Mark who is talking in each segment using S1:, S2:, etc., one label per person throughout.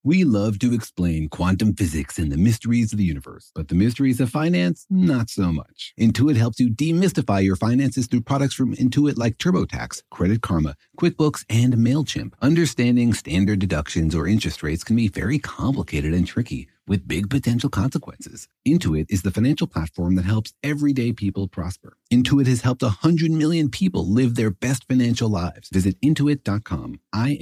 S1: We love to explain quantum physics and the mysteries of the universe, but the mysteries of finance, not so much. Intuit helps you demystify your finances through products from Intuit like TurboTax, Credit Karma, QuickBooks, and MailChimp. Understanding standard deductions or interest rates can be very complicated and tricky, with big potential consequences. Intuit is the financial platform that helps everyday people prosper. Intuit has helped 100 million people live their best financial lives. Visit intuit.com,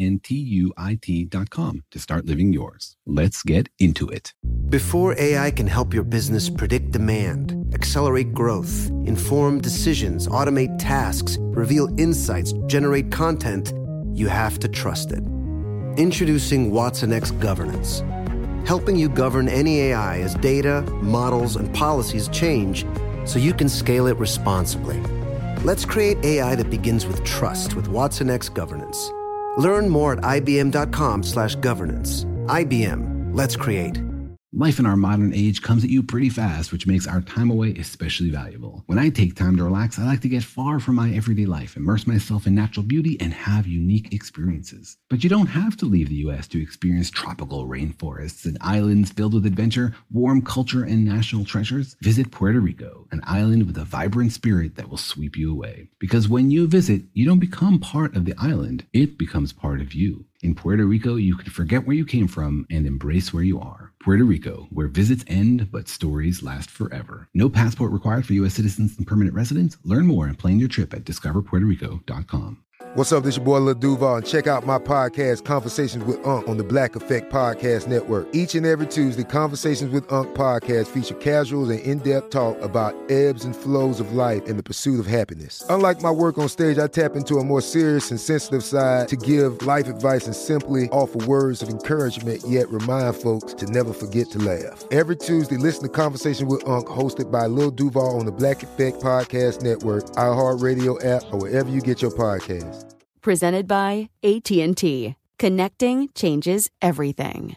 S1: INTUIT.com, to start living yours. Let's get into it.
S2: Before AI can help your business predict demand, accelerate growth, inform decisions, automate tasks, reveal insights, generate content, you have to trust it. Introducing watsonx Governance, helping you govern any AI as data, models, and policies change so you can scale it responsibly. Let's create AI that begins with trust with watsonx Governance. Learn more at ibm.com/governance. IBM, let's create.
S1: Life in our modern age comes at you pretty fast, which makes our time away especially valuable. When I take time to relax, I like to get far from my everyday life, immerse myself in natural beauty, and have unique experiences. But you don't have to leave the U.S. to experience tropical rainforests and islands filled with adventure, warm culture, and national treasures. Visit Puerto Rico, an island with a vibrant spirit that will sweep you away. Because when you visit, you don't become part of the island, it becomes part of you. In Puerto Rico, you can forget where you came from and embrace where you are. Puerto Rico, where visits end, but stories last forever. No passport required for U.S. citizens and permanent residents. Learn more and plan your trip at discoverpuertorico.com.
S3: What's up, this your boy Lil Duval, and check out my podcast, Conversations with Unc, on the Black Effect Podcast Network. Each and every Tuesday, Conversations with Unc podcast feature casual and in-depth talk about ebbs and flows of life and the pursuit of happiness. Unlike my work on stage, I tap into a more serious and sensitive side to give life advice and simply offer words of encouragement, yet remind folks to never forget to laugh. Every Tuesday, listen to Conversations with Unc, hosted by Lil Duval on the Black Effect Podcast Network, iHeartRadio app, or wherever you get your podcasts.
S4: Presented by AT&T. Connecting changes everything.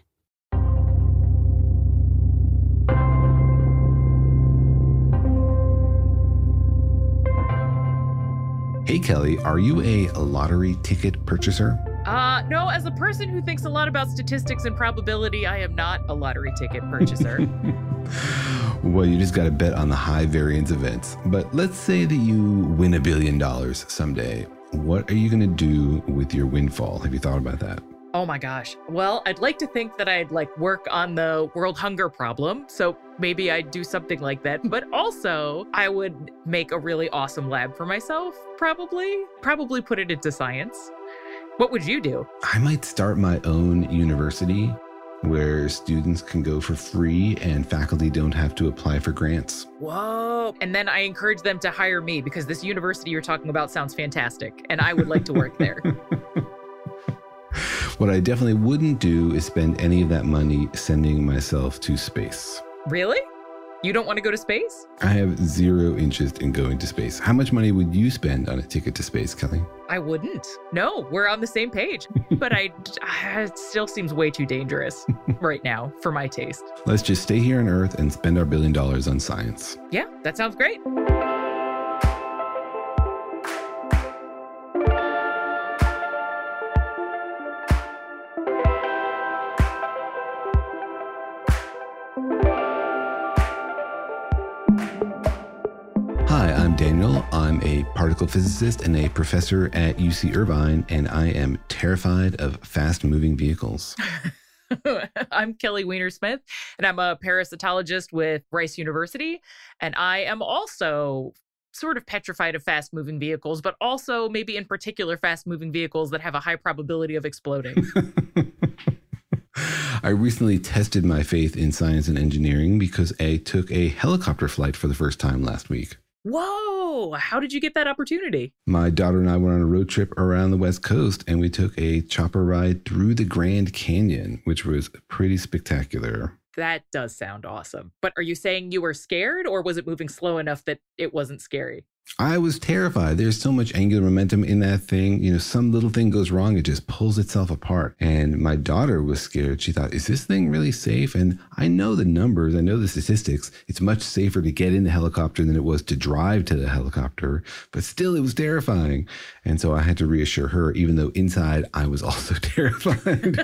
S1: Hey, Kelly, are you a lottery ticket purchaser?
S5: No, as a person who thinks a lot about statistics and probability, I am not a lottery ticket purchaser.
S1: Well, you just got to bet on the high variance events. But let's say that you win $1 billion someday. What are you going to do with your windfall? Have you thought about that?
S5: Oh my gosh. Well, I'd like to think that I'd work on the world hunger problem. So maybe I'd do something like that. But also I would make a really awesome lab for myself, probably put it into science. What would you do?
S1: I might start my own university where students can go for free and faculty don't have to apply for grants.
S5: Whoa. And then I encourage them to hire me because this university you're talking about sounds fantastic and I would like to work there.
S1: What I definitely wouldn't do is spend any of that money sending myself to space.
S5: Really? You don't want to go to space?
S1: I have zero interest in going to space. How much money would you spend on a ticket to space, Kelly?
S5: I wouldn't. No, we're on the same page. But it still seems way too dangerous right now for my taste.
S1: Let's just stay here on Earth and spend our $1 billion on science.
S5: Yeah, that sounds great.
S1: Hi, I'm Daniel. I'm a particle physicist and a professor at UC Irvine, and I am terrified of fast-moving vehicles.
S5: I'm Kelly Weiner-Smith, and I'm a parasitologist with Rice University, and I am also sort of petrified of fast-moving vehicles, but also maybe in particular fast-moving vehicles that have a high probability of exploding.
S1: I recently tested my faith in science and engineering because I took a helicopter flight for the first time last week.
S5: Whoa! How did you get that opportunity?
S1: My daughter and I went on a road trip around the West Coast, and we took a chopper ride through the Grand Canyon, which was pretty spectacular.
S5: That does sound awesome. But are you saying you were scared, or was it moving slow enough that it wasn't scary?
S1: I was terrified. There's so much angular momentum in that thing. You know, some little thing goes wrong, it just pulls itself apart. And my daughter was scared. She thought, is this thing really safe? And I know the numbers, I know the statistics. It's much safer to get in the helicopter than it was to drive to the helicopter. But still, it was terrifying. And so I had to reassure her, even though inside I was also terrified.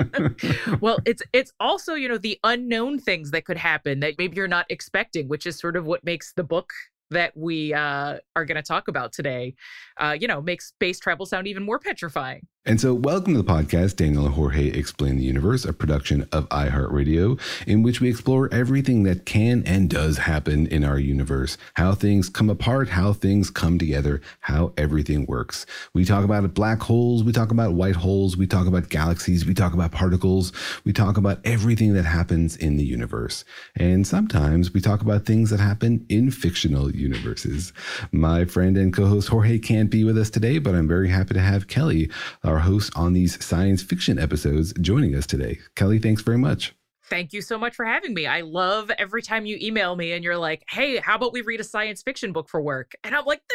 S5: Well, it's also, you know, the unknown things that could happen that maybe you're not expecting, which is sort of what makes the book that we are going to talk about today, makes space travel sound even more petrifying.
S1: And so welcome to the podcast, Daniel and Jorge Explain the Universe, a production of iHeartRadio, in which we explore everything that can and does happen in our universe, how things come apart, how things come together, how everything works. We talk about black holes, we talk about white holes, we talk about galaxies, we talk about particles, we talk about everything that happens in the universe. And sometimes we talk about things that happen in fictional universes. My friend and co-host Jorge can't be with us today, but I'm very happy to have Kelly, our host on these science fiction episodes, joining us today. Kelly, thanks very much.
S5: Thank you so much for having me. I love every time you email me and you're like, hey, how about we read a science fiction book for work? And I'm like,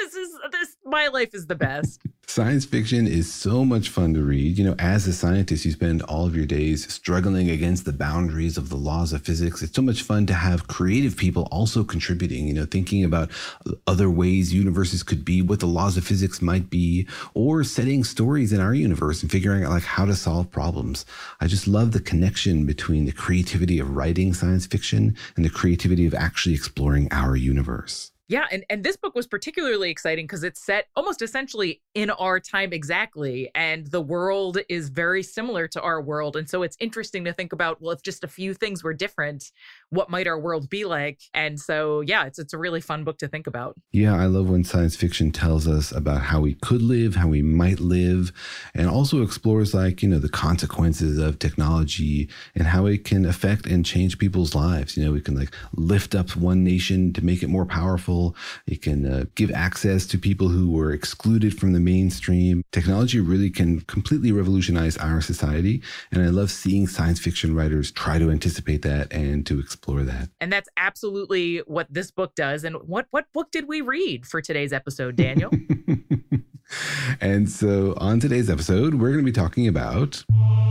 S5: my life is the best.
S1: Science fiction is so much fun to read. You know, as a scientist, you spend all of your days struggling against the boundaries of the laws of physics. It's so much fun to have creative people also contributing, you know, thinking about other ways universes could be, what the laws of physics might be, or setting stories in our universe and figuring out like how to solve problems. I just love the connection between the creativity of writing science fiction and the creativity of actually exploring our universe.
S5: Yeah, and this book was particularly exciting because it's set almost essentially in our time exactly, and the world is very similar to our world. And so it's interesting to think about, well, if just a few things were different, what might our world be like? And so, yeah, it's a really fun book to think about.
S1: Yeah, I love when science fiction tells us about how we could live, how we might live, and also explores like, you know, the consequences of technology and how it can affect and change people's lives. You know, we can like lift up one nation to make it more powerful. It can give access to people who were excluded from the mainstream. Technology really can completely revolutionize our society. And I love seeing science fiction writers try to anticipate that and to explore that.
S5: And that's absolutely what this book does. And what book did we read for today's episode, Daniel?
S1: And so on today's episode, we're going to be talking about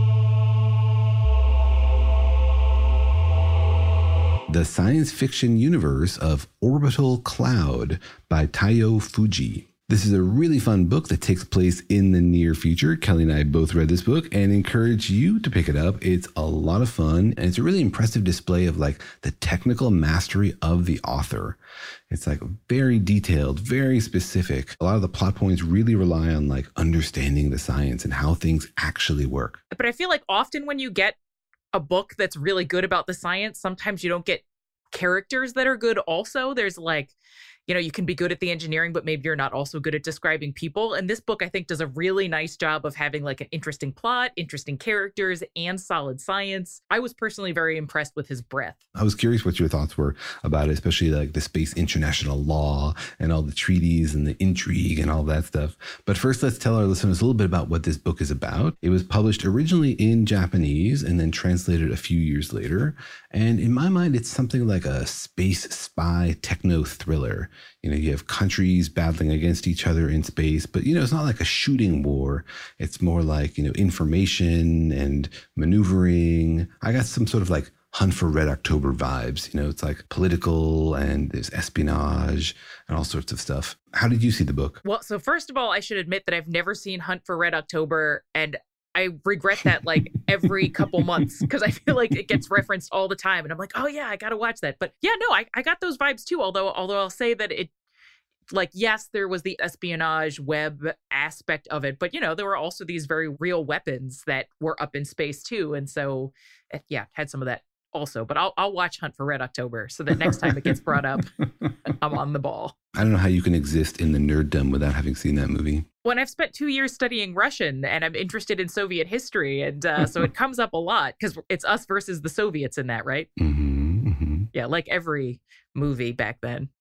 S1: The Science Fiction Universe of Orbital Cloud by Taiyo Fujii. This is a really fun book that takes place in the near future. Kelly and I both read this book and encourage you to pick it up. It's a lot of fun, and it's a really impressive display of like the technical mastery of the author. It's like very detailed, very specific. A lot of the plot points really rely on like understanding the science and how things actually work.
S5: But I feel like often when you get a book that's really good about the science, sometimes you don't get characters that are good also. There's like, you know, you can be good at the engineering, but maybe you're not also good at describing people. And this book, I think, does a really nice job of having like an interesting plot, interesting characters, and solid science. I was personally very impressed with his breadth.
S1: I was curious what your thoughts were about it, especially like the space international law and all the treaties and the intrigue and all that stuff. But first, let's tell our listeners a little bit about what this book is about. It was published originally in Japanese and then translated a few years later. And in my mind, it's something like a space spy techno thriller. You know, you have countries battling against each other in space, but, you know, it's not like a shooting war. It's more like, you know, information and maneuvering. I got some sort of like Hunt for Red October vibes. You know, it's like political and there's espionage and all sorts of stuff. How did you see the book?
S5: Well, so first of all, I should admit that I've never seen Hunt for Red October, and I regret that like every couple months because I feel like it gets referenced all the time. And I'm like, oh yeah, I got to watch that. But yeah, no, I got those vibes too. Although I'll say that it, like, yes, there was the espionage web aspect of it, but you know, there were also these very real weapons that were up in space too. And so yeah, had some of that also, but I'll watch Hunt for Red October so that next time it gets brought up, I'm on the ball.
S1: I don't know how you can exist in the nerddom without having seen that movie.
S5: When I've spent 2 years studying Russian and I'm interested in Soviet history. And so it comes up a lot because it's us versus the Soviets in that, right?
S1: Mm-hmm, mm-hmm.
S5: Yeah, like every movie back then.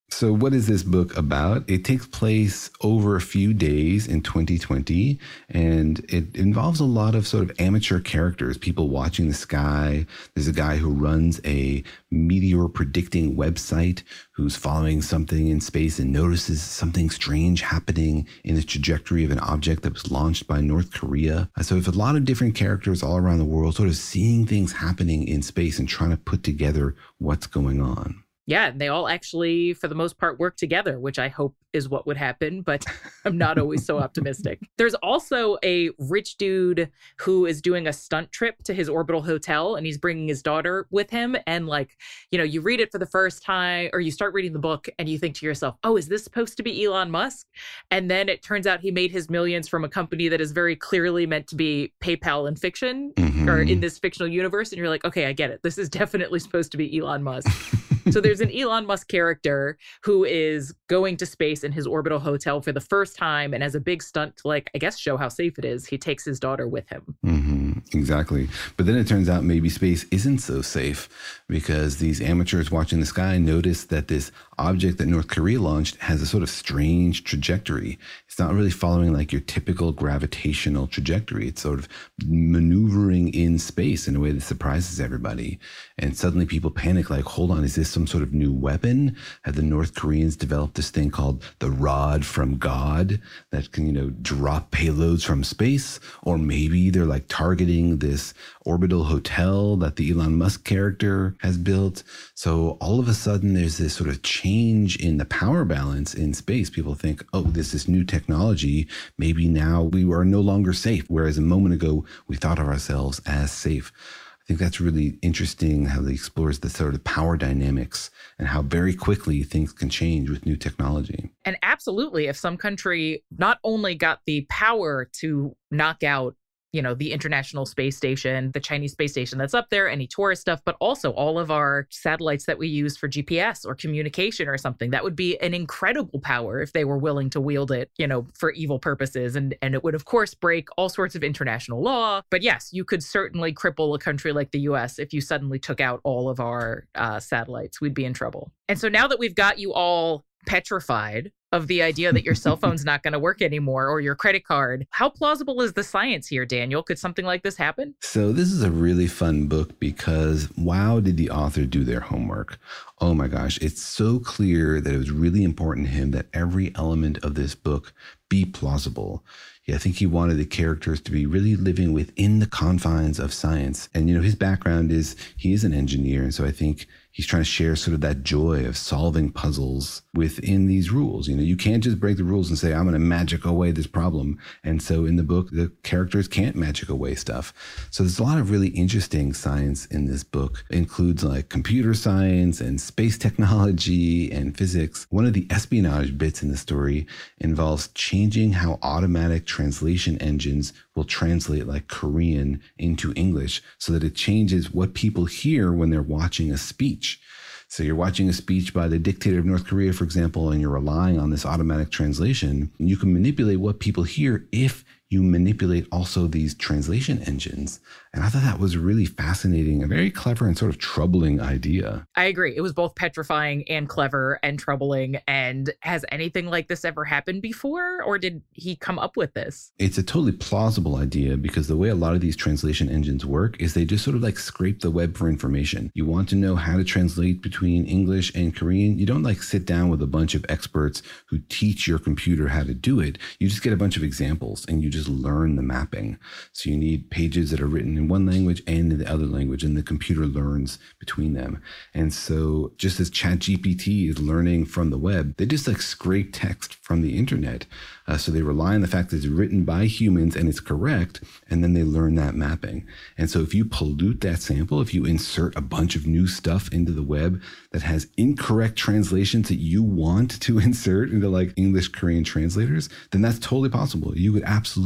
S1: So what is this book about? It takes place over a few days in 2020, and it involves a lot of sort of amateur characters, people watching the sky. There's a guy who runs a meteor predicting website who's following something in space and notices something strange happening in the trajectory of an object that was launched by North Korea. So we have a lot of different characters all around the world sort of seeing things happening in space and trying to put together what's going on.
S5: Yeah, they all actually, for the most part, work together, which I hope is what would happen, but I'm not always so optimistic. There's also a rich dude who is doing a stunt trip to his orbital hotel, and he's bringing his daughter with him. And like, you know, you read it for the first time, or you start reading the book and you think to yourself, oh, is this supposed to be Elon Musk? And then it turns out he made his millions from a company that is very clearly meant to be PayPal in fiction, or in this fictional universe. And you're like, okay, I get it. This is definitely supposed to be Elon Musk. So there's an Elon Musk character who is going to space in his orbital hotel for the first time. And as a big stunt to, like, I guess, show how safe it is, he takes his daughter with him.
S1: Exactly. But then it turns out maybe space isn't so safe because these amateurs watching the sky notice that this object that North Korea launched has a sort of strange trajectory. It's not really following like your typical gravitational trajectory. It's sort of maneuvering in space in a way that surprises everybody. And suddenly people panic like, hold on, is this some sort of new weapon? Have the North Koreans developed this thing called the rod from God that can, you know, drop payloads from space? Or maybe they're like targeting this orbital hotel that the Elon Musk character has built. So all of a sudden there's this sort of change in the power balance in space. People think, oh, this new technology. Maybe now we are no longer safe. Whereas a moment ago, we thought of ourselves as safe. I think that's really interesting how they explores the sort of power dynamics and how very quickly things can change with new technology.
S5: And absolutely, if some country not only got the power to knock out, you know, the International Space Station, the Chinese space station that's up there, any tourist stuff, but also all of our satellites that we use for GPS or communication or something, that would be an incredible power if they were willing to wield it, you know, for evil purposes. And it would, of course, break all sorts of international law. But yes, you could certainly cripple a country like the US if you suddenly took out all of our satellites. We'd be in trouble. And so now that we've got you all petrified of the idea that your cell phone's not going to work anymore or your credit card, how plausible is the science here, Daniel? Could something like this happen?
S1: So this is a really fun book because wow, did the author do their homework? Oh my gosh, it's so clear that it was really important to him that every element of this book be plausible. I think he wanted the characters to be really living within the confines of science. And, you know, his background is he is an engineer. And so I think he's trying to share sort of that joy of solving puzzles within these rules. You know, you can't just break the rules and say, I'm going to magic away this problem. And so in the book, the characters can't magic away stuff. So there's a lot of really interesting science in this book. It includes like computer science and space technology and physics. One of the espionage bits in the story involves changing how automatic translation engines will translate like Korean into English so that it changes what people hear when they're watching a speech. So you're watching a speech by the dictator of North Korea, for example, and you're relying on this automatic translation. You can manipulate what people hear if you manipulate also these translation engines. And I thought that was really fascinating, a very clever and sort of troubling idea.
S5: I agree. It was both petrifying and clever and troubling. And has anything like this ever happened before? Or did he come up with this?
S1: It's a totally plausible idea because the way a lot of these translation engines work is they just sort of like scrape the web for information. You want to know how to translate between English and Korean. You don't like sit down with a bunch of experts who teach your computer how to do it. You just get a bunch of examples and you just learn the mapping. So you need pages that are written in one language and in the other language, and the computer learns between them. And so just as ChatGPT is learning from the web, they just like scrape text from the internet. So they rely on the fact that it's written by humans and it's correct, and then they learn that mapping. And so if you pollute that sample, if you insert a bunch of new stuff into the web that has incorrect translations that you want to insert into like English Korean translators, then that's totally possible. You would absolutely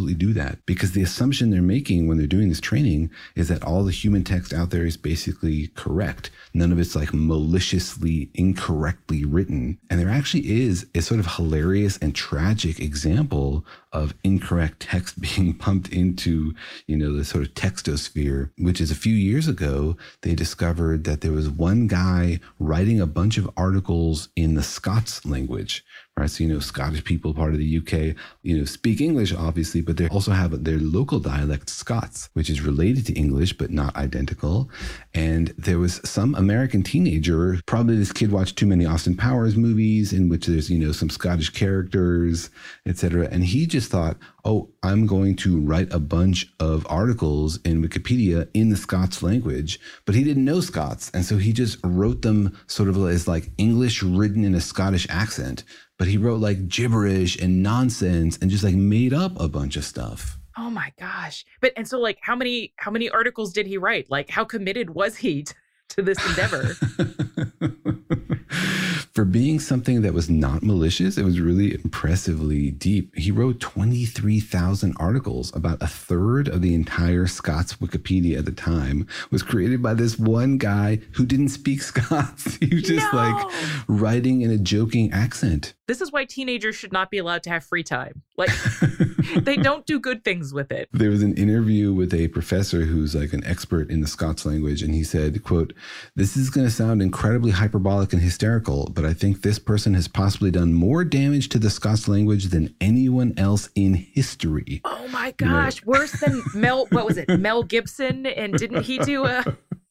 S1: absolutely do that, because the assumption they're making when they're doing this training is that all the human text out there is basically correct. None of it's like maliciously incorrectly written. And there actually is a sort of hilarious and tragic example of incorrect text being pumped into, the sort of textosphere, which is a few years ago, they discovered that there was one guy writing a bunch of articles in the Scots language, right? So, Scottish people, part of the UK, speak English, obviously, but they also have their local dialect, Scots, which is related to English, but not identical. And there was some American teenager, probably this kid watched too many Austin Powers movies in which there's, some Scottish characters, etc. And he just thought, oh, I'm going to write a bunch of articles in Wikipedia in the Scots language, but he didn't know Scots. And so he just wrote them sort of as like English written in a Scottish accent, but he wrote like gibberish and nonsense and just like made up a bunch of stuff.
S5: Oh my gosh. And so like how many articles did he write? Like how committed was he to this endeavor?
S1: For being something that was not malicious, it was really impressively deep. He wrote 23,000 articles. About a third of the entire Scots Wikipedia at the time was created by this one guy who didn't speak Scots. He was just like writing in a joking accent.
S5: This is why teenagers should not be allowed to have free time. Like, they don't do good things with it.
S1: There was an interview with a professor who's like an expert in the Scots language, and he said, quote, "This is going to sound incredibly hyperbolic and hysterical, but I think this person has possibly done more damage to the Scots language than anyone else in history."
S5: Oh my gosh, worse than Mel Gibson? And didn't he do a...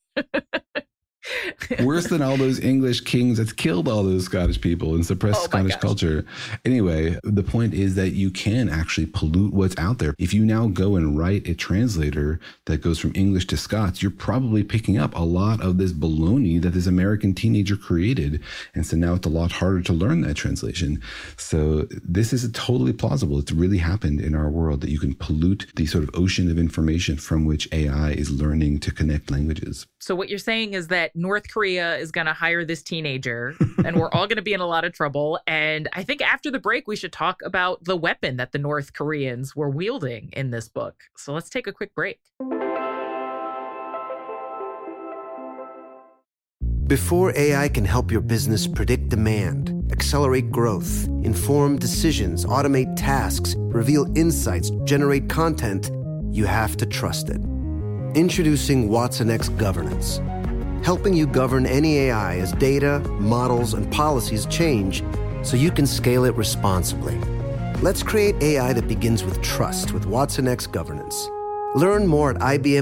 S1: Worse than all those English kings that killed all those Scottish people and suppressed Scottish culture. Anyway, the point is that you can actually pollute what's out there. If you now go and write a translator that goes from English to Scots, you're probably picking up a lot of this baloney that this American teenager created. And so now it's a lot harder to learn that translation. So this is totally plausible. It's really happened in our world that you can pollute the sort of ocean of information from which AI is learning to connect languages.
S5: So what you're saying is that North Korea is going to hire this teenager and we're all going to be in a lot of trouble. And I think after the break, we should talk about the weapon that the North Koreans were wielding in this book. So let's take a quick break.
S2: Before AI can help your business predict demand, accelerate growth, inform decisions, automate tasks, reveal insights, generate content, you have to trust it. Introducing watsonx Governance, helping you govern any AI as data, models, and policies change so you can scale it responsibly. Let's create AI that begins with trust with watsonx Governance. Learn more at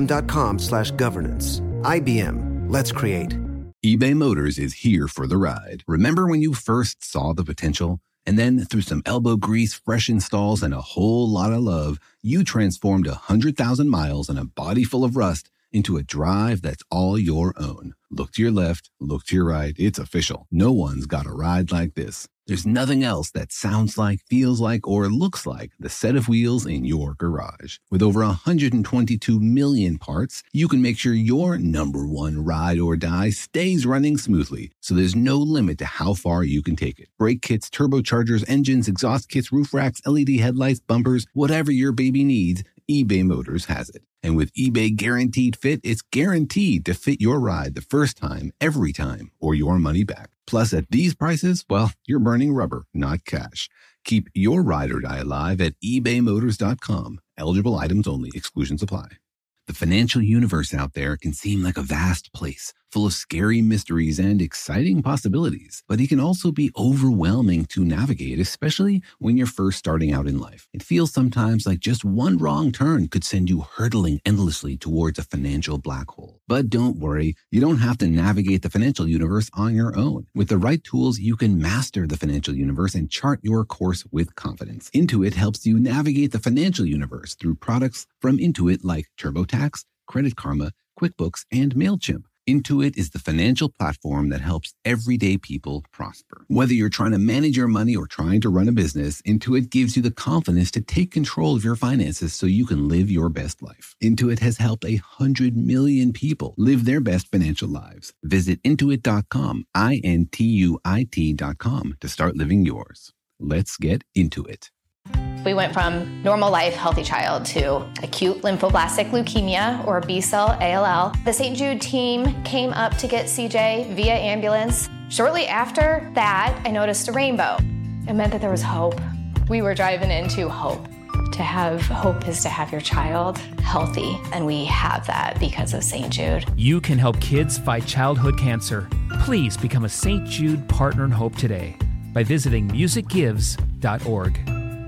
S2: ibm.com/governance. IBM, let's create.
S1: eBay Motors is here for the ride. Remember when you first saw the potential? And then through some elbow grease, fresh installs, and a whole lot of love, you transformed 100,000 miles and a body full of rust into a drive that's all your own. Look to your left, look to your right. It's official. No one's got a ride like this. There's nothing else that sounds like, feels like, or looks like the set of wheels in your garage. With over 122 million parts, you can make sure your number one ride or die stays running smoothly, so there's no limit to how far you can take it. Brake kits, turbochargers, engines, exhaust kits, roof racks, LED headlights, bumpers, whatever your baby needs, eBay Motors has it. And with eBay Guaranteed Fit, it's guaranteed to fit your ride the first time, every time, or your money back. Plus, at these prices, well, you're burning rubber, not cash. Keep your ride or die alive at ebaymotors.com. Eligible items only. Exclusions apply. The financial universe out there can seem like a vast place, full of scary mysteries and exciting possibilities, but it can also be overwhelming to navigate, especially when you're first starting out in life. It feels sometimes like just one wrong turn could send you hurtling endlessly towards a financial black hole. But don't worry, you don't have to navigate the financial universe on your own. With the right tools, you can master the financial universe and chart your course with confidence. Intuit helps you navigate the financial universe through products from Intuit like TurboTax, Credit Karma, QuickBooks, and MailChimp. Intuit is the financial platform that helps everyday people prosper. Whether you're trying to manage your money or trying to run a business, Intuit gives you the confidence to take control of your finances so you can live your best life. Intuit has helped 100 million people live their best financial lives. Visit Intuit.com, INTUIT.com, to start living yours. Let's get into it.
S6: We went from normal life, healthy child to acute lymphoblastic leukemia, or B-cell ALL. The St. Jude team came up to get CJ via ambulance. Shortly after that, I noticed a rainbow. It meant that there was hope. We were driving into hope. To have hope is to have your child healthy, and we have that because of St. Jude.
S7: You can help kids fight childhood cancer. Please become a St. Jude Partner in Hope today by visiting musicgives.org.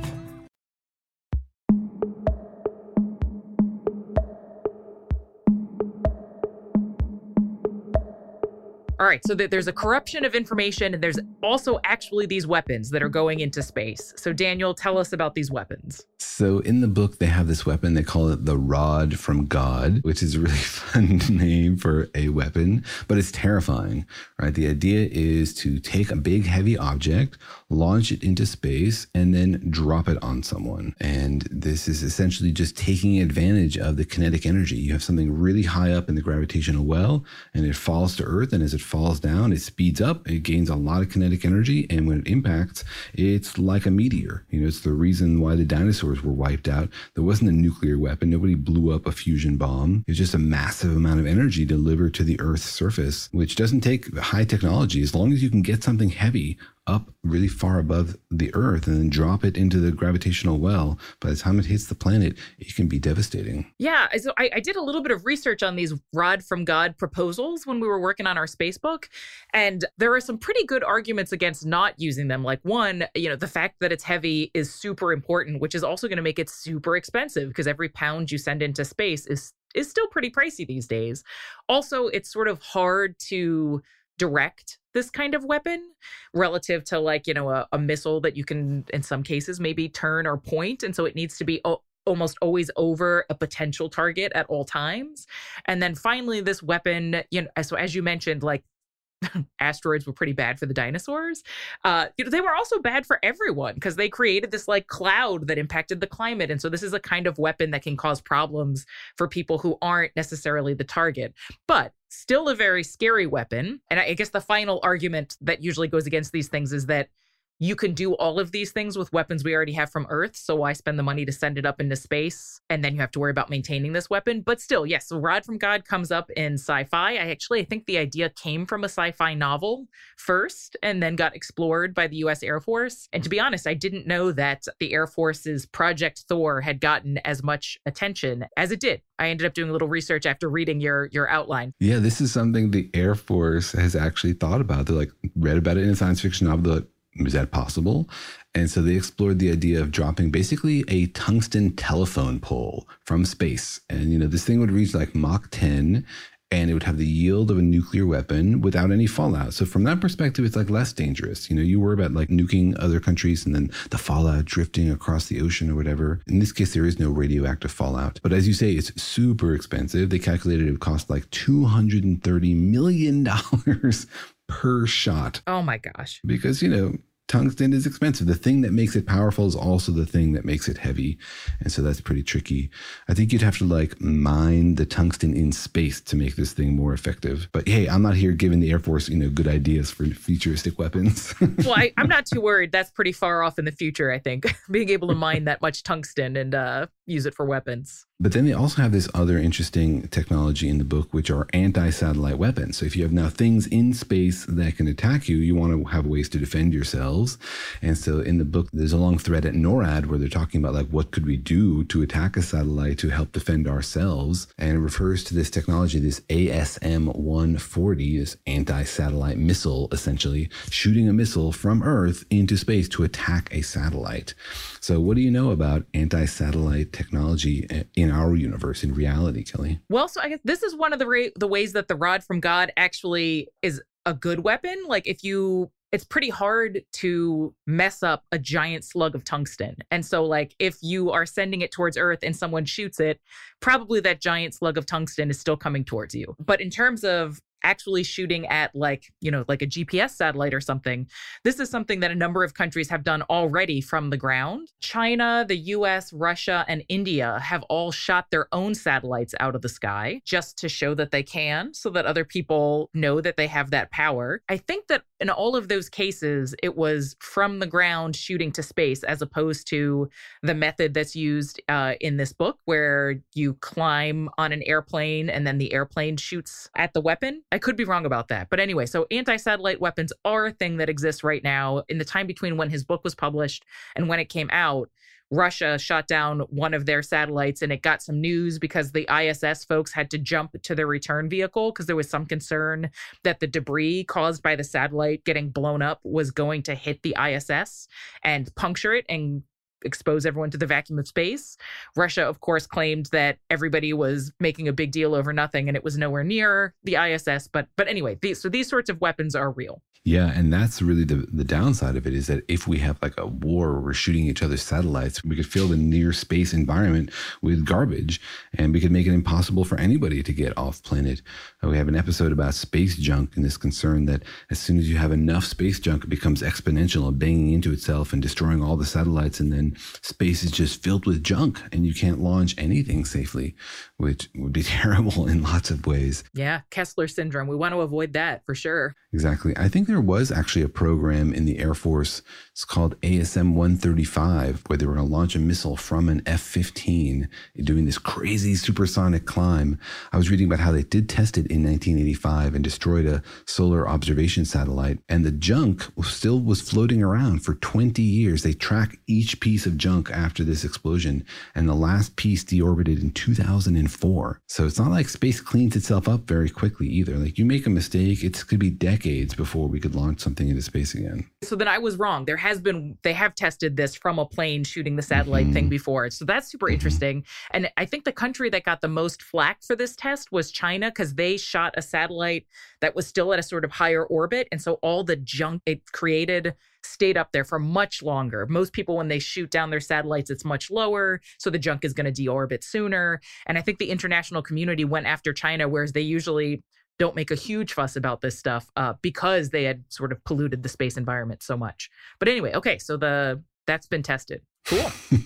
S5: All right, so there's a corruption of information, and there's also actually these weapons that are going into space. So Daniel, tell us about these weapons.
S1: So in the book, they have this weapon. They call it the Rod from God, which is a really fun name for a weapon, but it's terrifying, right? The idea is to take a big, heavy object, launch it into space, and then drop it on someone. And this is essentially just taking advantage of the kinetic energy. You have something really high up in the gravitational well, and it falls to Earth, and as it falls down, it speeds up, it gains a lot of kinetic energy, and when it impacts, it's like a meteor. You know, it's the reason why the dinosaurs were wiped out. There wasn't a nuclear weapon. Nobody blew up a fusion bomb. It was just a massive amount of energy delivered to the Earth's surface, which doesn't take high technology. As long as you can get something heavy up really far above the Earth and then drop it into the gravitational well, by the time it hits the planet, it can be devastating.
S5: Yeah, so I did a little bit of research on these Rod from God proposals when we were working on our space book, and there are some pretty good arguments against not using them. Like one, you know, the fact that it's heavy is super important, which is also going to make it super expensive because every pound you send into space is still pretty pricey these days. Also, it's sort of hard to direct this kind of weapon relative to, like, you know, a missile that you can, in some cases, maybe turn or point. And so it needs to be almost always over a potential target at all times. And then finally, this weapon, you know, so as you mentioned, like, asteroids were pretty bad for the dinosaurs. You know, they were also bad for everyone because they created this like cloud that impacted the climate. And so this is a kind of weapon that can cause problems for people who aren't necessarily the target, but still a very scary weapon. And I guess the final argument that usually goes against these things is that you can do all of these things with weapons we already have from Earth. So why spend the money to send it up into space? And then you have to worry about maintaining this weapon. But still, yes, the Rod from God comes up in sci-fi. I think the idea came from a sci-fi novel first and then got explored by the US Air Force. And to be honest, I didn't know that the Air Force's Project Thor had gotten as much attention as it did. I ended up doing a little research after reading your outline.
S1: Yeah, this is something the Air Force has actually thought about. They read about it in a science fiction novel. They're like, is that possible? And so they explored the idea of dropping basically a tungsten telephone pole from space. And, you know, this thing would reach like Mach 10 and it would have the yield of a nuclear weapon without any fallout. So from that perspective, it's like less dangerous. You know, you worry about like nuking other countries and then the fallout drifting across the ocean or whatever. In this case, there is no radioactive fallout. But as you say, it's super expensive. They calculated it would cost like $230 million per shot.
S5: Oh my gosh.
S1: Because, you know, tungsten is expensive. The thing that makes it powerful is also the thing that makes it heavy. And so that's pretty tricky. I think you'd have to like mine the tungsten in space to make this thing more effective. But hey, I'm not here giving the Air Force, you know, good ideas for futuristic weapons.
S5: Well, I'm not too worried. That's pretty far off in the future, I think, being able to mine that much tungsten and use it for weapons.
S1: But then they also have this other interesting technology in the book, which are anti-satellite weapons. So if you have now things in space that can attack you, you want to have ways to defend yourselves. And so in the book, there's a long thread at NORAD where they're talking about like, what could we do to attack a satellite to help defend ourselves? And it refers to this technology, this ASM-140, this anti-satellite missile, essentially shooting a missile from Earth into space to attack a satellite. So what do you know about anti-satellite technology in our universe, in reality, Kelly?
S5: Well, so I guess this is one of the ways that the Rod from God actually is a good weapon. Like it's pretty hard to mess up a giant slug of tungsten. And so like if you are sending it towards Earth and someone shoots it, probably that giant slug of tungsten is still coming towards you. But in terms of actually shooting at like a GPS satellite or something. This is something that a number of countries have done already from the ground. China, the US, Russia, and India have all shot their own satellites out of the sky just to show that they can, so that other people know that they have that power. I think that in all of those cases, it was from the ground shooting to space, as opposed to the method that's used in this book, where you climb on an airplane and then the airplane shoots at the weapon. I could be wrong about that. But anyway, so anti-satellite weapons are a thing that exists right now. In the time between when his book was published and when it came out, Russia shot down one of their satellites, and it got some news because the ISS folks had to jump to their return vehicle because there was some concern that the debris caused by the satellite getting blown up was going to hit the ISS and puncture it and expose everyone to the vacuum of space. Russia, of course, claimed that everybody was making a big deal over nothing and it was nowhere near the ISS. But anyway, these sorts of weapons are real.
S1: Yeah, and that's really the downside of it, is that if we have like a war where we're shooting each other's satellites, we could fill the near space environment with garbage, and we could make it impossible for anybody to get off planet. We have an episode about space junk and this concern that as soon as you have enough space junk, it becomes exponential and banging into itself and destroying all the satellites, and then space is just filled with junk and you can't launch anything safely, which would be terrible in lots of ways.
S5: Yeah, Kessler syndrome. We want to avoid that for sure.
S1: Exactly. I think there was actually a program in the Air Force, it's called ASM-135, where they were going to launch a missile from an F-15 doing this crazy supersonic climb. I was reading about how they did test it in 1985 and destroyed a solar observation satellite, and the junk still was floating around for 20 years. They track each piece of junk after this explosion, and the last piece deorbited in 2004. So it's not like space cleans itself up very quickly either. Like, you make a mistake, it could be decades before we could launch something into space again.
S5: So then I was wrong. They have tested this from a plane shooting the satellite thing before. So that's super interesting. And I think the country that got the most flack for this test was China, because they shot a satellite that was still at a sort of higher orbit. And so all the junk it created stayed up there for much longer. Most people, when they shoot down their satellites, it's much lower. So the junk is going to deorbit sooner. And I think the international community went after China, whereas they usually don't make a huge fuss about this stuff because they had sort of polluted the space environment so much. But anyway, okay, so that's been tested. Cool.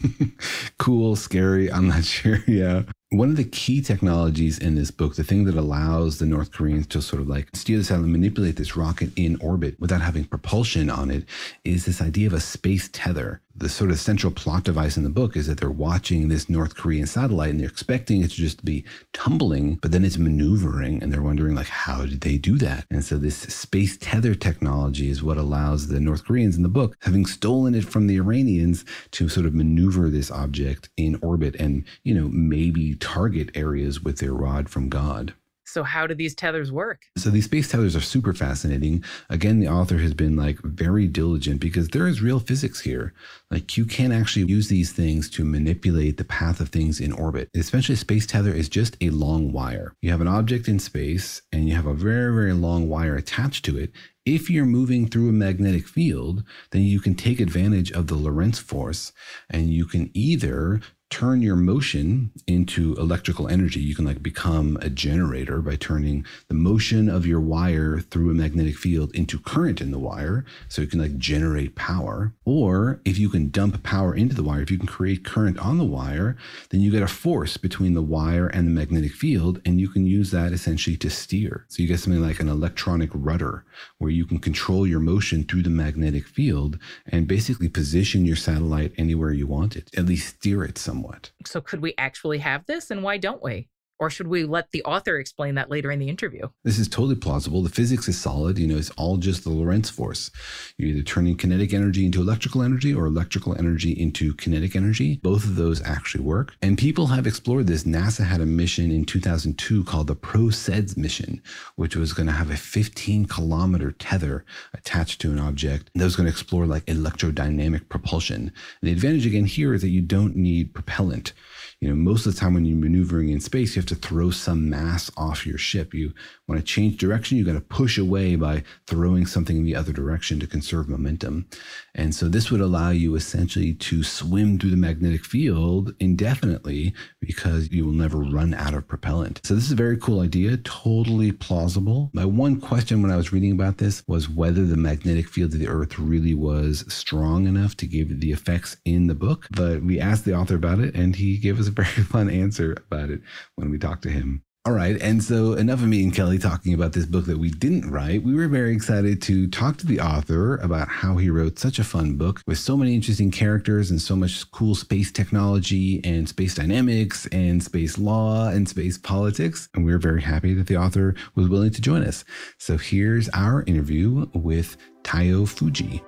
S1: Cool, scary, I'm not sure. Yeah. One of the key technologies in this book, the thing that allows the North Koreans to sort of like steer the satellite and manipulate this rocket in orbit without having propulsion on it, is this idea of a space tether. The sort of central plot device in the book is that they're watching this North Korean satellite and they're expecting it to just be tumbling, but then it's maneuvering, and they're wondering, like, how did they do that? And so this space tether technology is what allows the North Koreans in the book, having stolen it from the Iranians, to sort of maneuver this object in orbit and, maybe target areas with their rod from God.
S5: So how do these tethers work?
S1: So these space tethers are super fascinating. Again, the author has been like very diligent because there is real physics here. Like, you can actually use these things to manipulate the path of things in orbit. Essentially, a space tether is just a long wire. You have an object in space and you have a very, very long wire attached to it. If you're moving through a magnetic field, then you can take advantage of the Lorentz force, and you can either turn your motion into electrical energy. You can become a generator by turning the motion of your wire through a magnetic field into current in the wire. So you can generate power. Or if you can dump power into the wire, if you can create current on the wire, then you get a force between the wire and the magnetic field, and you can use that essentially to steer. So you get something like an electronic rudder, where you can control your motion through the magnetic field and basically position your satellite anywhere you want it, at least steer it somewhat.
S5: So could we actually have this, and why don't we? Or should we let the author explain that later in the interview?
S1: This is totally plausible. The physics is solid. It's all just the Lorentz force. You're either turning kinetic energy into electrical energy or electrical energy into kinetic energy. Both of those actually work. And people have explored this. NASA had a mission in 2002 called the PRO-SEDS mission, which was going to have a 15-kilometer tether attached to an object that was going to explore electrodynamic propulsion. And the advantage again here is that you don't need propellant. Most of the time when you're maneuvering in space, you have to throw some mass off your ship. You want to change direction, you got to push away by throwing something in the other direction to conserve momentum. And so this would allow you essentially to swim through the magnetic field indefinitely because you will never run out of propellant. So this is a very cool idea, totally plausible. My one question when I was reading about this was whether the magnetic field of the Earth really was strong enough to give the effects in the book. But we asked the author about it, and he gave us a very fun answer about it when we talked to him. All right, and so enough of me and Kelly talking about this book that we didn't write. We were very excited to talk to the author about how he wrote such a fun book with so many interesting characters and so much cool space technology and space dynamics and space law and space politics. And we were very happy that the author was willing to join us. So here's our interview with Taiyo Fujii.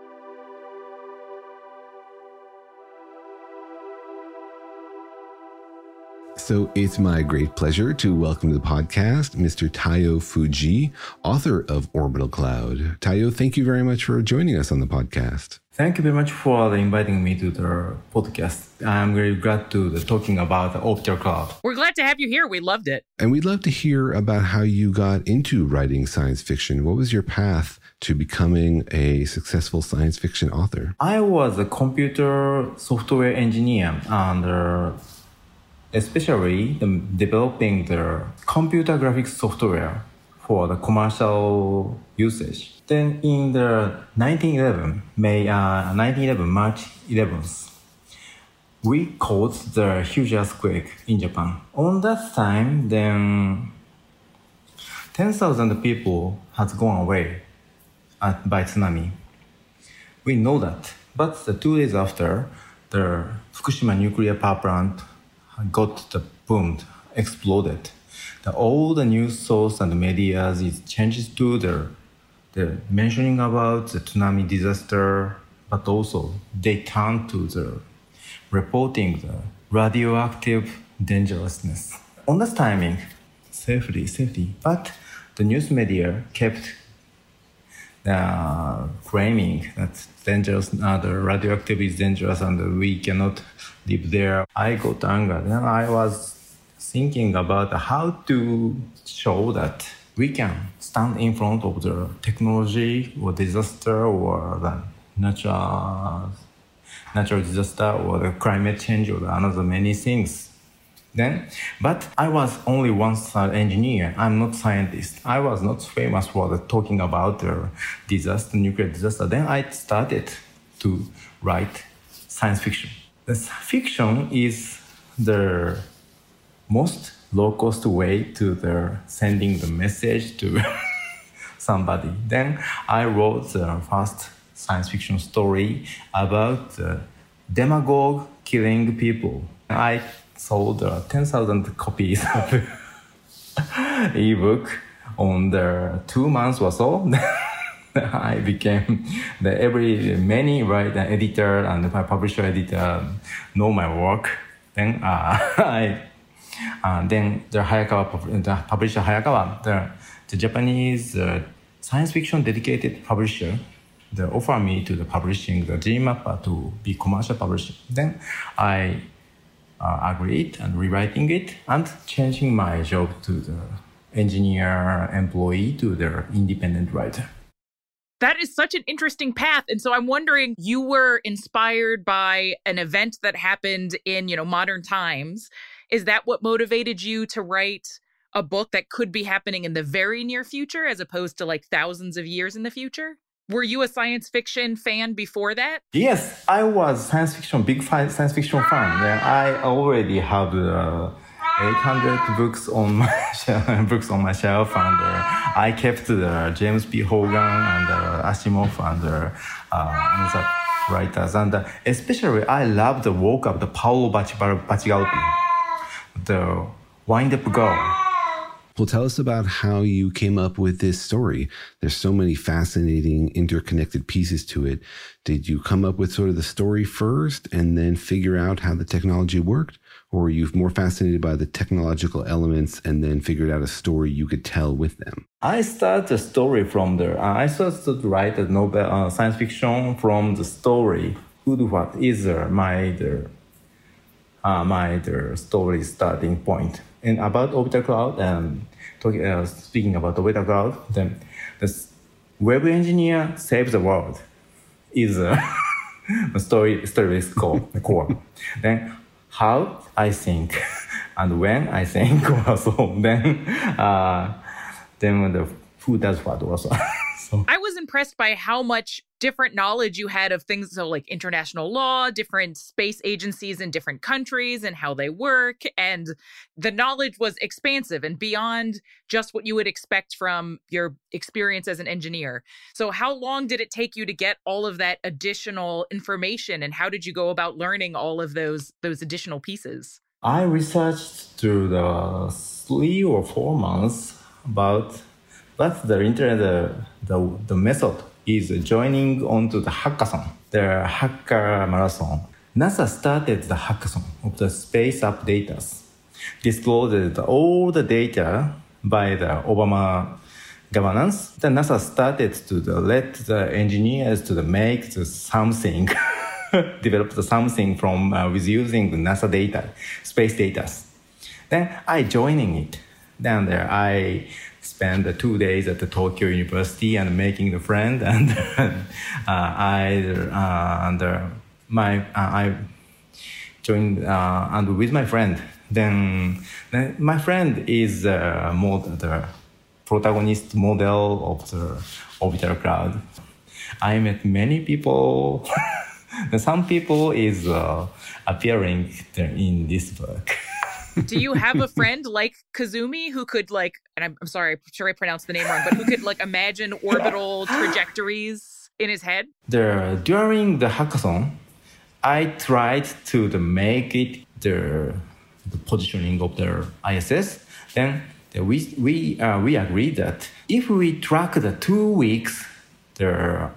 S1: So it's my great pleasure to welcome to the podcast Mr. Taiyo Fujii, author of Orbital Cloud. Taiyo, thank you very much for joining us on the podcast.
S8: Thank you very much for inviting me to the podcast. I'm very glad to talking about the Orbital Cloud.
S5: We're glad to have you here. We loved it.
S1: And we'd love to hear about how you got into writing science fiction. What was your path to becoming a successful science fiction author?
S8: I was a computer software engineer and especially developing the computer graphics software for the commercial usage. Then in the 1911, March 11th, we caused the huge earthquake in Japan. On that time, then 10,000 people has gone away by tsunami. We know that. But 2 days after, the Fukushima nuclear power plant got boomed, exploded. All the news source and the media is changes to the mentioning about the tsunami disaster, but also they turn to the reporting the radioactive dangerousness. On that timing, safety, but the news media kept claiming that dangerous, the radioactive is dangerous and we cannot live there. I got angry. Then I was thinking about how to show that we can stand in front of the technology or disaster or the natural disaster or the climate change or another many things. But I was only one engineer. I'm not scientist. I was not famous for talking about the disaster, nuclear disaster. Then I started to write science fiction. The fiction is the most low-cost way to sending the message to somebody. Then I wrote the first science fiction story about the demagogue killing people. I sold 10,000 copies of ebook on the 2 months or so. I became many writer, editor, and my publisher editor know my work. Then then the publisher Hayakawa, the Japanese science fiction dedicated publisher, they offer me to the publishing the GMappa to be commercial publisher. Then I agreed and rewriting it and changing my job to the engineer employee to the independent writer.
S5: That is such an interesting path. And so I'm wondering, you were inspired by an event that happened in, modern times. Is that what motivated you to write a book that could be happening in the very near future as opposed to thousands of years in the future? Were you a science fiction fan before that?
S8: Yes, I was big science fiction fan. I already have 800 books on my shelf, and I kept James P. Hogan and Asimov and other writers, and especially I love the work of the Paolo Bacigalupi, the Wind-Up Girl.
S1: Well, tell us about how you came up with this story. There's so many fascinating interconnected pieces to it. Did you come up with sort of the story first and then figure out how the technology worked? Or were you more fascinated by the technological elements and then figured out a story you could tell with them?
S8: I started the story from there. I started to write a novel, science fiction from the story. What is the story starting point. And about Orbital Cloud, speaking about Orbital Cloud, then this web engineer saves the world is a story is core. Then how I think and when I think also, then the who does what also. So.
S5: I was impressed by how much different knowledge you had of things, so like international law, different space agencies in different countries and how they work. And the knowledge was expansive and beyond just what you would expect from your experience as an engineer. So how long did it take you to get all of that additional information, and how did you go about learning all of those additional pieces?
S8: I researched through the 3 or 4 months about what's the internet, the method is joining onto the hackathon, the hacker marathon. NASA started the hackathon of the space updaters, disclosed all the data by the Obama governance. Then NASA started to let the engineers to make something, develop something from with using NASA data, space data. Then I joining it. Then I spent 2 days at the Tokyo University and making the friend, and I joined and with my friend. Then my friend is the protagonist model of the Orbital Cloud. I met many people. Some people is appearing in this book.
S5: Do you have a friend like Kazumi who could and I'm sorry, I'm sure I pronounced the name wrong, but who could imagine orbital trajectories in his head?
S8: During the hackathon, I tried to make it the positioning of the ISS. Then we agreed that if we track the 2 weeks, the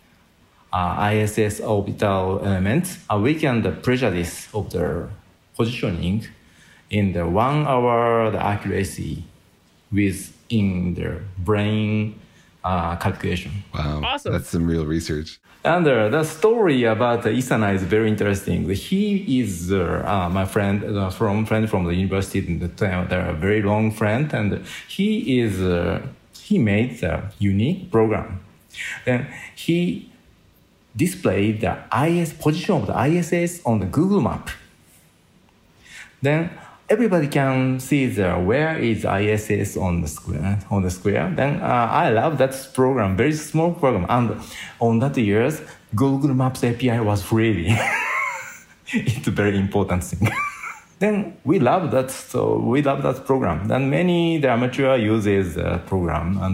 S8: ISS orbital elements, we can pressure this of the positioning in the 1 hour the accuracy within the brain calculation.
S1: Wow,
S5: awesome.
S1: That's some real research.
S8: And the story about Isana is very interesting. He is my friend from the university. They're a very long friend, and he made a unique program. Then he displayed the position of the ISS on the Google map. Then everybody can see where is ISS on the square. Then I love that program, very small program. And on that years, Google Maps API was free. It's a very important thing. Then we love that. So we love that program. Then the amateur uses the program, and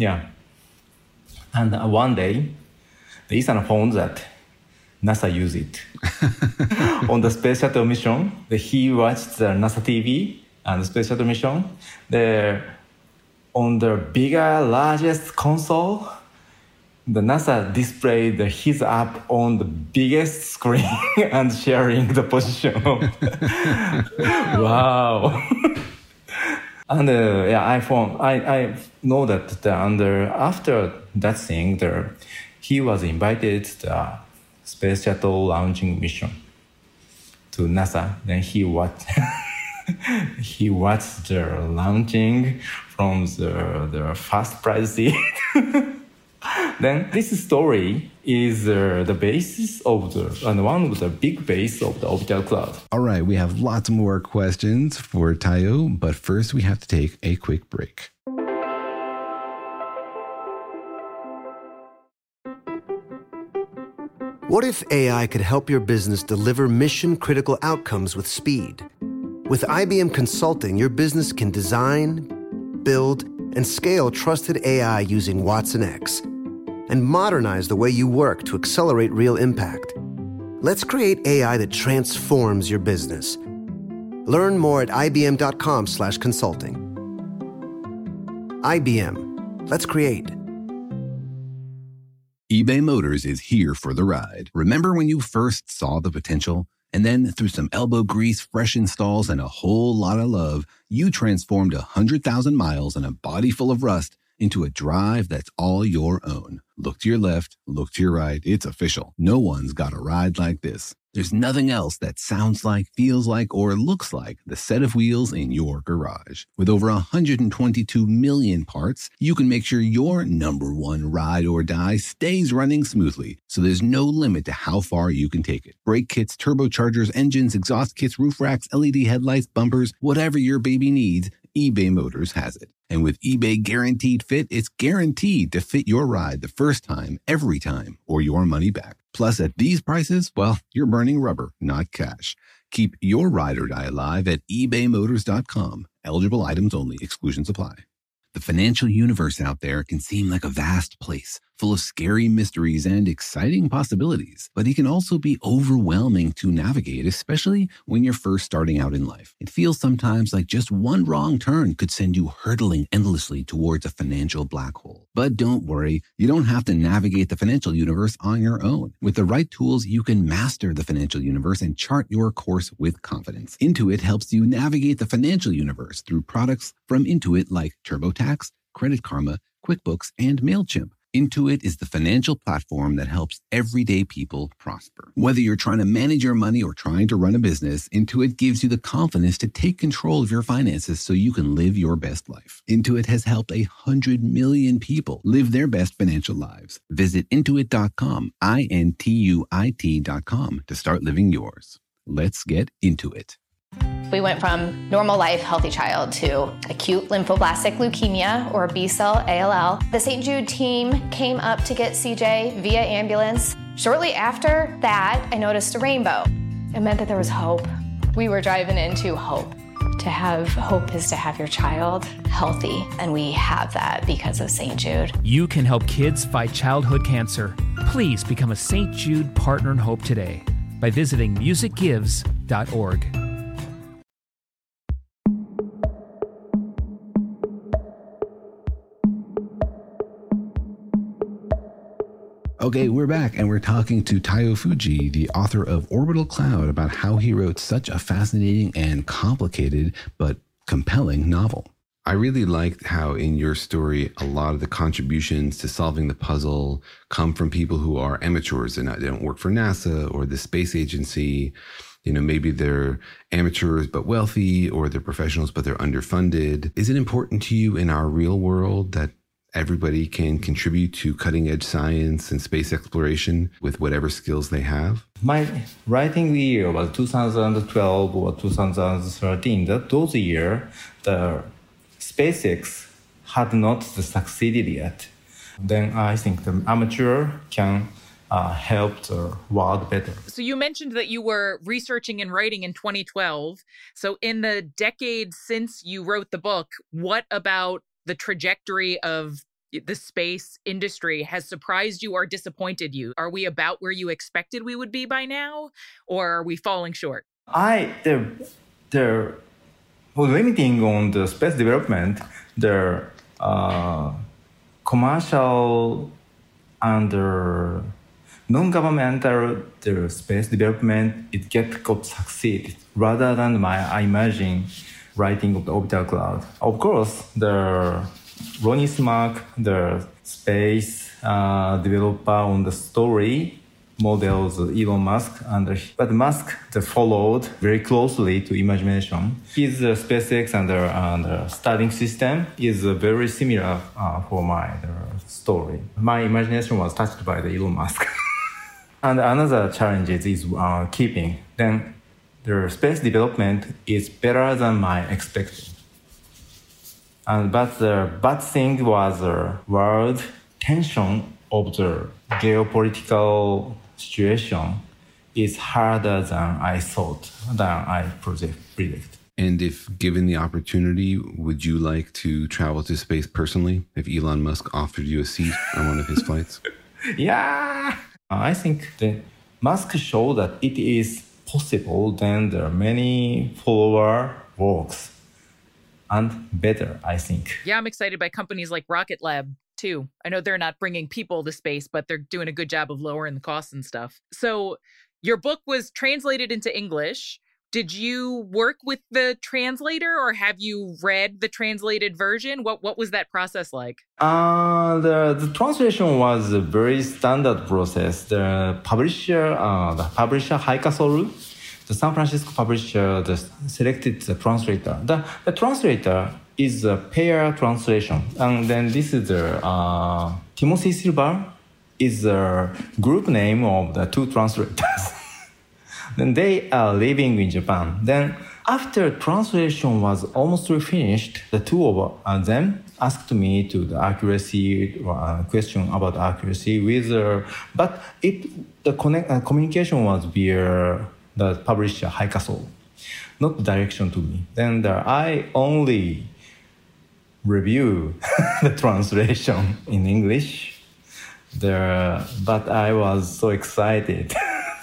S8: And one day, the Isana found that NASA used it. On the space shuttle mission, he watched the NASA TV and the space shuttle mission. On the largest console, the NASA displayed his app on the biggest screen and sharing the position. Wow. And I know that after that thing, he was invited to the space shuttle launching mission to NASA. Then he watched the launching from the first prize seat. Then this story is the basis of one of the big base of the Orbital Cloud.
S1: All right, we have lots more questions for Taiyo, but first we have to take a quick break.
S2: What if AI could help your business deliver mission-critical outcomes with speed? With IBM Consulting, your business can design, build, and scale trusted AI using watsonx, and modernize the way you work to accelerate real impact. Let's create AI that transforms your business. Learn more at ibm.com/consulting. IBM. Let's create.
S1: eBay Motors is here for the ride. Remember when you first saw the potential? And then through some elbow grease, fresh installs, and a whole lot of love, you transformed 100,000 miles and a body full of rust into a drive that's all your own. Look to your left, look to your right. It's official. No one's got a ride like this. There's nothing else that sounds like, feels like, or looks like the set of wheels in your garage. With over 122 million parts, you can make sure your number one ride or die stays running smoothly, so there's no limit to how far you can take it. Brake kits, turbochargers, engines, exhaust kits, roof racks, LED headlights, bumpers, whatever your baby needs, eBay Motors has it. And with eBay Guaranteed Fit, it's guaranteed to fit your ride the first time, every time, or your money back. Plus, at these prices, well, you're burning rubber, not cash. Keep your ride or die alive at ebaymotors.com. Eligible items only. Exclusions apply. The financial universe out there can seem like a vast place, full of scary mysteries and exciting possibilities, but it can also be overwhelming to navigate, especially when you're first starting out in life. It feels sometimes like just one wrong turn could send you hurtling endlessly towards a financial black hole. But don't worry, you don't have to navigate the financial universe on your own. With the right tools, you can master the financial universe and chart your course with confidence. Intuit helps you navigate the financial universe through products from Intuit like TurboTax, Credit Karma, QuickBooks, and MailChimp. Intuit is the financial platform that helps everyday people prosper. Whether you're trying to manage your money or trying to run a business, Intuit gives you the confidence to take control of your finances so you can live your best life. Intuit has helped 100 million people live their best financial lives. Visit Intuit.com, INTUIT.com to start living yours. Let's get into it.
S6: We went from normal life, healthy child to acute lymphoblastic leukemia or B-cell ALL. The St. Jude team came up to get CJ via ambulance. Shortly after that, I noticed a rainbow. It meant that there was hope. We were driving into hope. To have hope is to have your child healthy, and we have that because of St. Jude.
S7: You can help kids fight childhood cancer. Please become a St. Jude Partner in Hope today by visiting musicgives.org.
S1: Okay, we're back, and we're talking to Taiyo Fuji, the author of Orbital Cloud, about how he wrote such a fascinating and complicated but compelling novel. I really liked how in your story, a lot of the contributions to solving the puzzle come from people who are amateurs and they don't work for NASA or the space agency. You know, maybe they're amateurs but wealthy, or they're professionals but they're underfunded. Is it important to you in our real world that everybody can contribute to cutting-edge science and space exploration with whatever skills they have?
S8: My writing year was 2012 or 2013. Those years, the SpaceX had not succeeded yet. Then I think the amateur can help the world better.
S5: So you mentioned that you were researching and writing in 2012. So in the decade since you wrote the book, what about the trajectory of the space industry has surprised you or disappointed you? Are we about where you expected we would be by now, or are we falling short?
S8: They're limiting on the space development. The commercial and non-governmental space development, it got succeed rather than I imagine writing of the Orbital Cloud. Of course, the Ronnie Smark, the space developer on the story, models Elon Musk, but Musk followed very closely to imagination. His SpaceX and the starting system is very similar for my story. My imagination was touched by the Elon Musk. And another challenge is keeping. Then the space development is better than my expected. But the bad thing was the world tension of the geopolitical situation is harder than I thought, than I predicted.
S1: And if given the opportunity, would you like to travel to space personally if Elon Musk offered you a seat on one of his flights?
S8: Yeah! I think that Musk showed that it is possible, then there are many follower works and better, I think.
S5: Yeah, I'm excited by companies like Rocket Lab too. I know they're not bringing people to space, but they're doing a good job of lowering the costs and stuff. So your book was translated into English. Did you work with the translator or have you read the translated version? What was that process like?
S8: The translation was a very standard process. The publisher Haikasol, the San Francisco publisher, selected the translator. The translator is a pair translation. And then this is Timothy Silver is the group name of the two translators. Then they are living in Japan. Then after translation was almost finished, the two of them asked me to the accuracy question about accuracy but the communication was via the publisher Haikasol, not direction to me. Then I only review the translation in English. But I was so excited.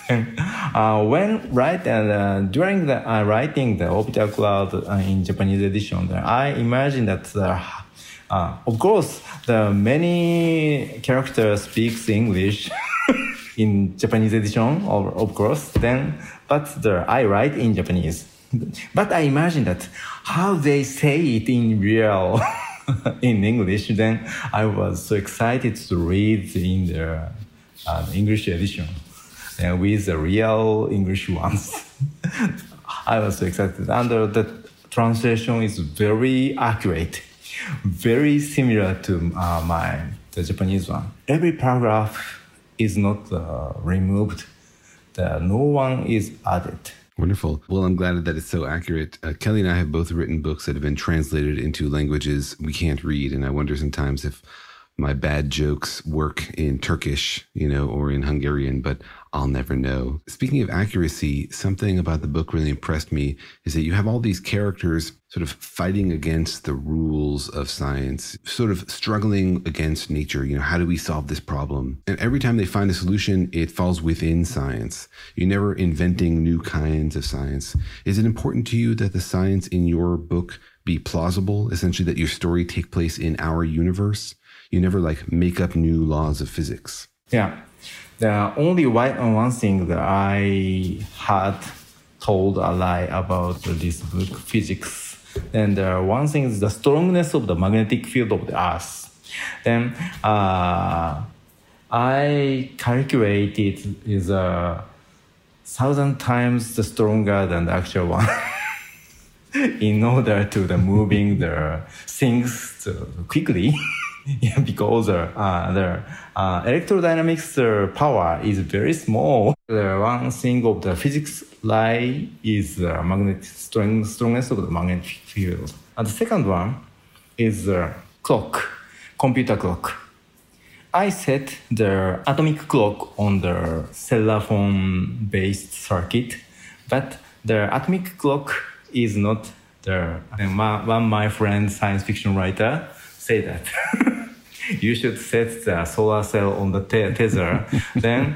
S8: During the writing the Orbital Cloud in Japanese edition, I imagined that of course the many characters speaks English in Japanese edition, of course. I write in Japanese, but I imagine that how they say it in real in English. Then I was so excited to read in the English edition. With the real English ones. I was so excited. And the translation is very accurate, very similar to the Japanese one. Every paragraph is not removed. No one is added.
S1: Wonderful. Well, I'm glad that it's so accurate. Kelly and I have both written books that have been translated into languages we can't read. And I wonder sometimes if my bad jokes work in Turkish, or in Hungarian, but I'll never know. Speaking of accuracy, something about the book really impressed me is that you have all these characters sort of fighting against the rules of science, sort of struggling against nature. How do we solve this problem? And every time they find a solution, it falls within science. You're never inventing new kinds of science. Is it important to you that the science in your book be plausible, essentially that your story take place in our universe? You never make up new laws of physics.
S8: Yeah. The only one thing that I had told a lie about this book, physics. And one thing is the strongness of the magnetic field of the Earth. Then I calculated is 1,000 times the stronger than the actual one. In order to moving the things quickly. Yeah, because the electrodynamics power is very small. The one thing of the physics lie is the magnetic strongness of the magnetic field. And the second one is the clock, computer clock. I set the atomic clock on the cellular phone-based circuit, but the atomic clock is not there. My friend, science fiction writer, say that. You should set the solar cell on the tether. then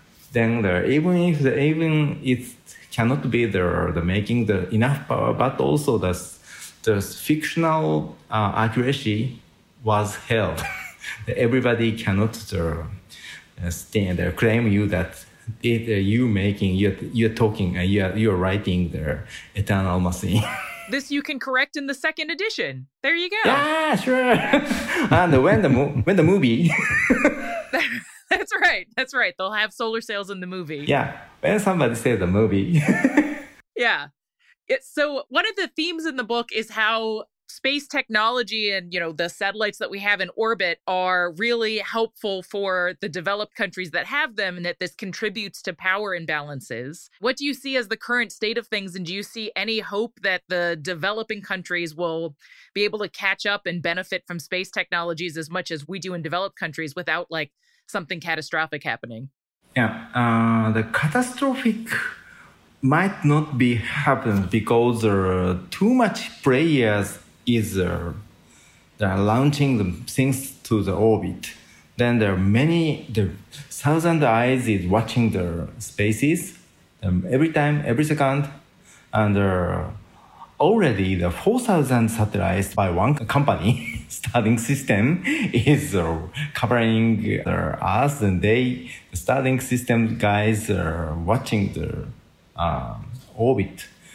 S8: even it cannot be the making the enough power, but also the fictional accuracy was held. Everybody cannot stand there, claim you that you're talking, you're writing the eternal machine.
S5: This you can correct in the second edition. There you go.
S8: Yeah, sure. And when the movie.
S5: That's right. They'll have solar sails in the movie.
S8: Yeah, when somebody says the movie.
S5: Yeah. So one of the themes in the book is how space technology and, the satellites that we have in orbit are really helpful for the developed countries that have them, and that this contributes to power imbalances. What do you see as the current state of things? And do you see any hope that the developing countries will be able to catch up and benefit from space technologies as much as we do in developed countries without something catastrophic happening?
S8: Yeah, the catastrophic might not be happen because too much players is they're launching the things to the orbit. Then there are the 1,000 eyes is watching the spaces every time, every second, and already the 4,000 satellites by one company Starlink system is covering the Earth, and the Starlink system guys are watching the orbit.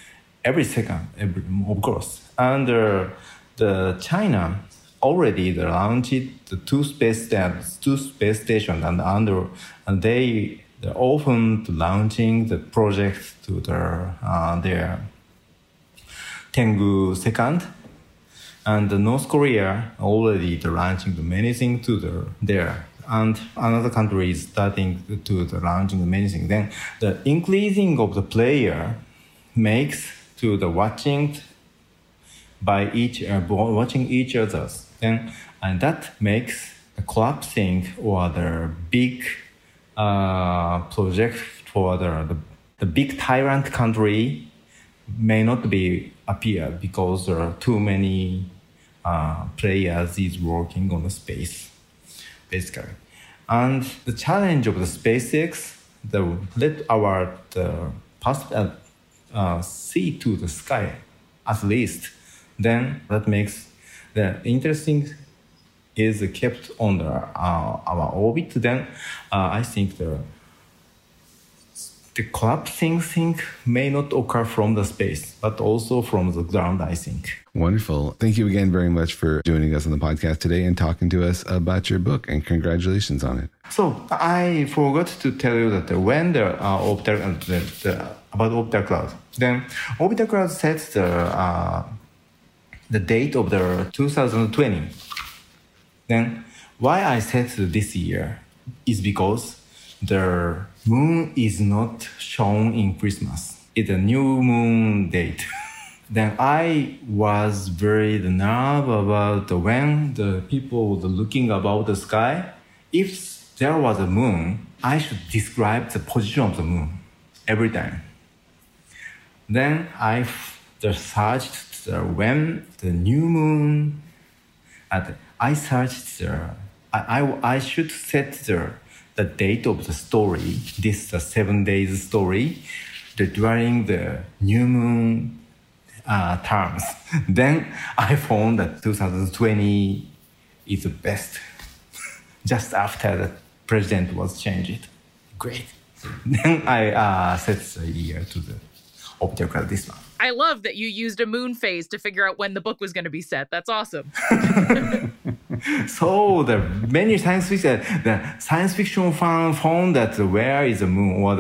S8: every second, of course. And the China already launched the two space stations, and they're often launching the project to their Tenggu second. And North Korea already launching many things to there. And another country is starting to launching many things. Then the increasing of the player makes to the watching by watching each other. Then and that makes the collapsing or the big project for the big tyrant country may not appear because there are too many players is working on the space, basically. And the challenge of the SpaceX, let our see to the sky, at least. Then that makes the interesting is kept on our orbit. Then I think the collapsing thing may not occur from the space, but also from the ground, I think.
S1: Wonderful. Thank you again very much for joining us on the podcast today and talking to us about your book, and congratulations on it.
S8: So I forgot to tell you that when the about Orbital Cloud, then Orbital Cloud sets the date of the 2020. Then why I set this year is because the moon is not shown in Christmas. It's a new moon date. Then I was very nervous about when the people were looking about the sky. If there was a moon, I should describe the position of the moon every time. Then I searched when the new moon. I searched I should set the date of the story. This is a 7 days story during the new moon terms. Then I found that 2020 is the best. Just after the president was changed. Great. Then I set the year to the Orbital this one.
S5: I love that you used a moon phase to figure out when the book was going to be set. That's awesome.
S8: So the science fiction fan found that where is the moon, or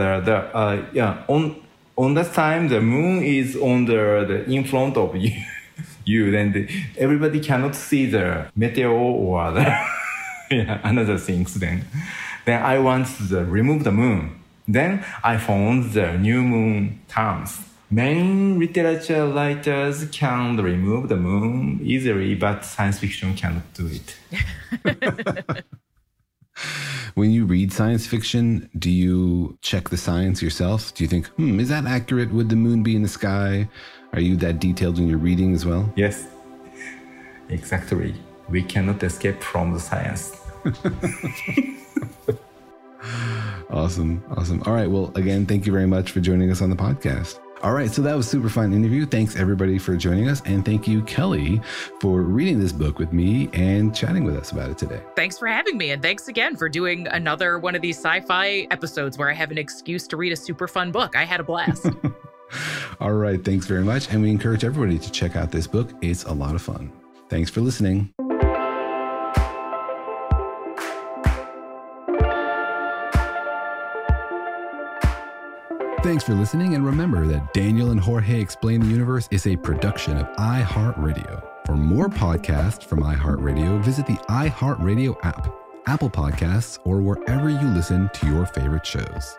S8: on that time the moon is on the in front of you. Then everybody cannot see the meteor or another things. Then I want to remove the moon. Then I found the new moon terms. Many literature writers can remove the moon easily, but science fiction cannot do it.
S1: When you read science fiction, do you check the science yourself? Do you think, is that accurate? Would the moon be in the sky? Are you that detailed in your reading as well?
S8: Yes, exactly. We cannot escape from the science.
S1: Awesome. All right. Well, again, thank you very much for joining us on the podcast. All right, so that was a super fun interview. Thanks everybody for joining us. And thank you, Kelly, for reading this book with me and chatting with us about it today.
S5: Thanks for having me. And thanks again for doing another one of these sci-fi episodes where I have an excuse to read a super fun book. I had a blast.
S1: All right, thanks very much. And we encourage everybody to check out this book. It's a lot of fun. Thanks for listening. Thanks for listening, and remember that Daniel and Jorge Explain the Universe is a production of iHeartRadio. For more podcasts from iHeartRadio, visit the iHeartRadio app, Apple Podcasts, or wherever you listen to your favorite shows.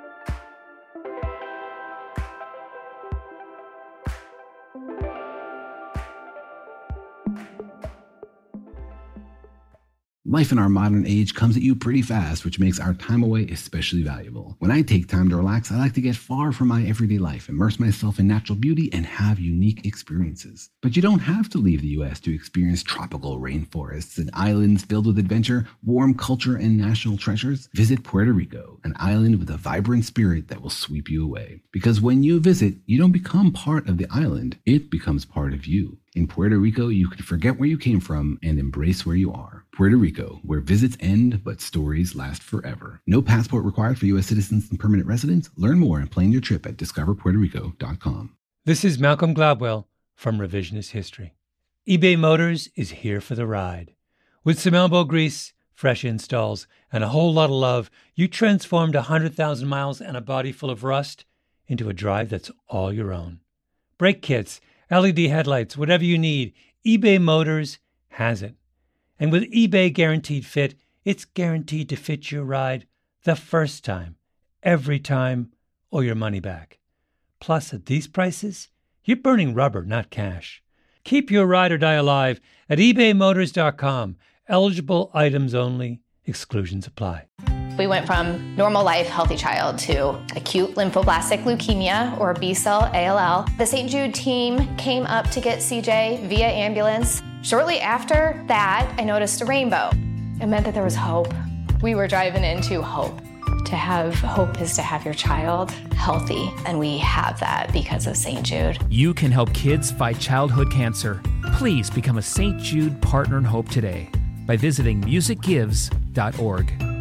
S1: Life in our modern age comes at you pretty fast, which makes our time away especially valuable. When I take time to relax, I like to get far from my everyday life, immerse myself in natural beauty, and have unique experiences. But you don't have to leave the U.S. to experience tropical rainforests and islands filled with adventure, warm culture, and national treasures. Visit Puerto Rico, an island with a vibrant spirit that will sweep you away. Because when you visit, you don't become part of the island, it becomes part of you. In Puerto Rico, you can forget where you came from and embrace where you are. Puerto Rico, where visits end, but stories last forever. No passport required for U.S. citizens and permanent residents. Learn more and plan your trip at discoverpuertorico.com.
S9: This is Malcolm Gladwell from Revisionist History. eBay Motors is here for the ride. With some elbow grease, fresh installs, and a whole lot of love, you transformed 100,000 miles and a body full of rust into a drive that's all your own. Brake kits, LED headlights, whatever you need, eBay Motors has it. And with eBay Guaranteed Fit, it's guaranteed to fit your ride the first time, every time, or your money back. Plus, at these prices, you're burning rubber, not cash. Keep your ride or die alive at ebaymotors.com. Eligible items only. Exclusions apply.
S6: We went from normal life, healthy child to acute lymphoblastic leukemia or B-cell ALL. The St. Jude team came up to get CJ via ambulance. Shortly after that, I noticed a rainbow. It meant that there was hope. We were driving into hope. To have hope is to have your child healthy, and we have that because of St. Jude.
S7: You can help kids fight childhood cancer. Please become a St. Jude Partner in Hope today by visiting musicgives.org.